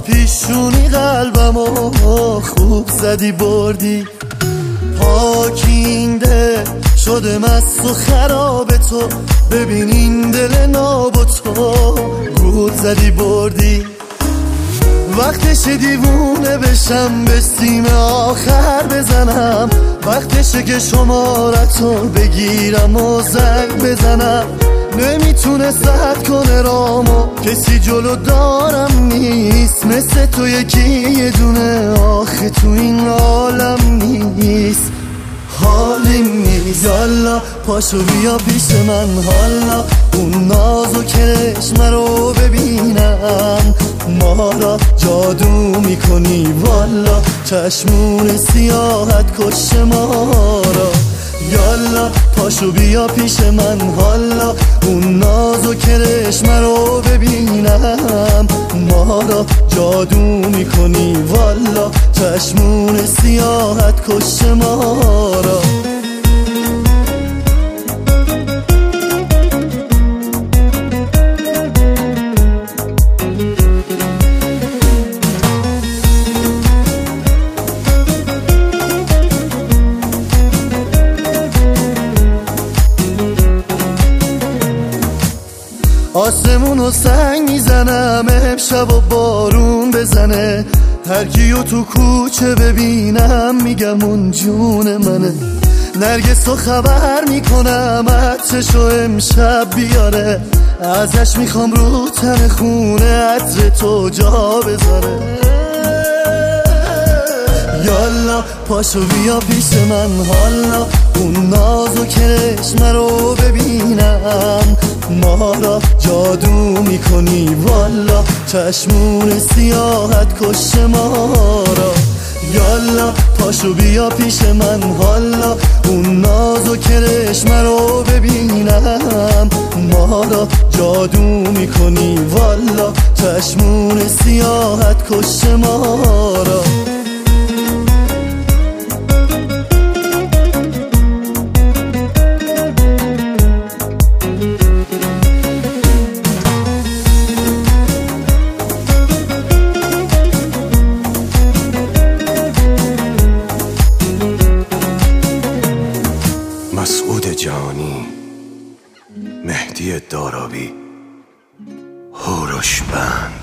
پیشونی قلبمو خوب زدی بردی، پاکینده شده مست و خراب تو، ببین این دل ناب و تو گول زدی بردی. وقتشه دیوونه بشم به سیم آخر بزنم، وقتشه که شمارتو بگیرم و زنگ بزنم. نمیتونه سد کنه رامو، کسی جلو دارم نیست مثل تو یکی یه دونه آخه تو این عالم نیست. حالیم نیست یالا پاشو بیا پیش من، حالا اون ناز و کرشم رو ببینم. ما را جادو میکنی والا، چشمون سیاحت کش ما را. یالا پاشو بیا پیش من، حالا اون ناز و کرشم رو ببینم. ما را جادو میکنی والا، چشمون سیاحت کش ما را. آسمونو سنگ میزنم امشب و بارون بزنه، هر کیو تو کوچه ببینم میگم اون جون منه. نرگسو خبر میکنم عطرشو امشب بیاره، ازش میخوام رو تن خونه عطر تو جا بذاره. یالا پاشو بیا پیش من، حالا اون ناز و کرشم رو ببینم. ما را جادو میکنی والا، چشمون سیاحت کش ما را. یالا پاشو بیا پیش من، حالا اون ناز و کرشم رو ببینم. ما را جادو میکنی والا، چشمون سیاحت کش ما را. مسعود جانی، مهدی دارابی، هوروش بند.